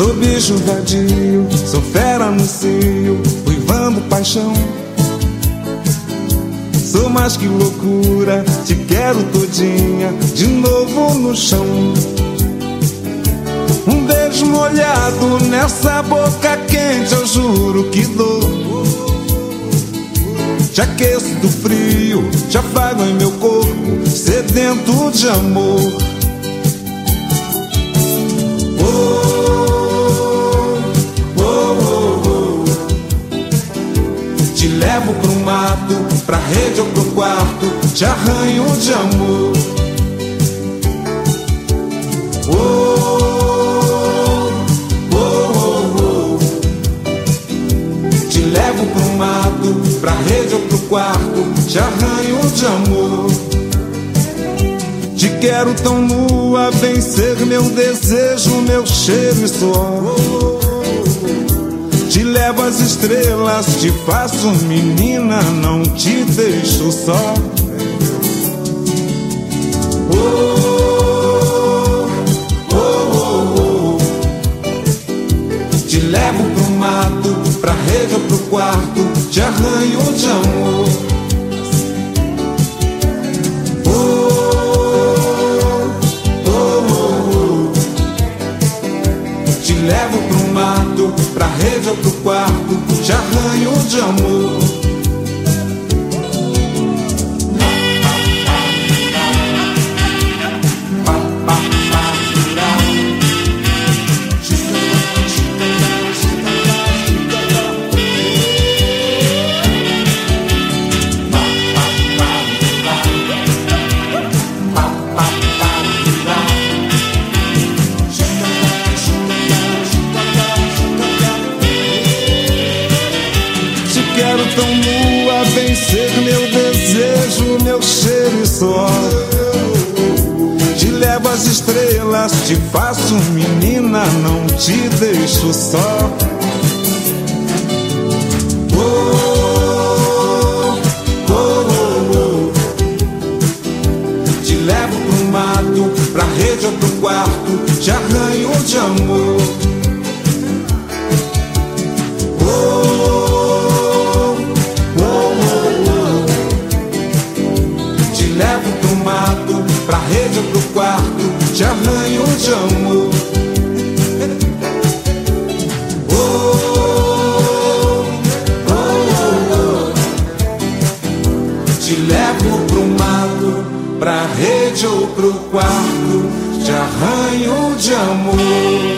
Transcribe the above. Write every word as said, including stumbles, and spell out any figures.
Sou bicho vadio, sou fera no cio, uivando paixão. Sou mais que loucura, te quero todinha, de novo no chão. Um beijo molhado nessa boca quente, eu juro que dou. Te aqueço do frio, te afago em meu corpo, sedento de amor. Oh, oh, oh, oh. Te levo pro mato, pra rede ou pro quarto, te arranho de amor. Oh, levo pro mato, pra rede ou pro quarto, te arranho de amor. Te quero tão nua, vem ser meu desejo, meu cheiro e suor. Te levo às estrelas, te faço menina, não te deixo só. Oh, oh, oh, oh. Te levo pro mato, pra rede ou pro quarto, te arranho de amor. Oh, oh, oh, oh. Te levo pro mato, pra rede ou pro quarto, te arranho de amor. Quero tão nua, vem ser meu desejo, meu cheiro e suor. Te levo às estrelas, te faço menina, não te deixo só. Oh, oh, oh, oh. Te levo pro mato, pra rede ou pro quarto, te arranho de amor. Levo pro mato, pra rede ou pro quarto, te arranho de amor. Oh, oh, oh, oh. Te levo pro mato, pra rede ou pro quarto, te arranho de amor.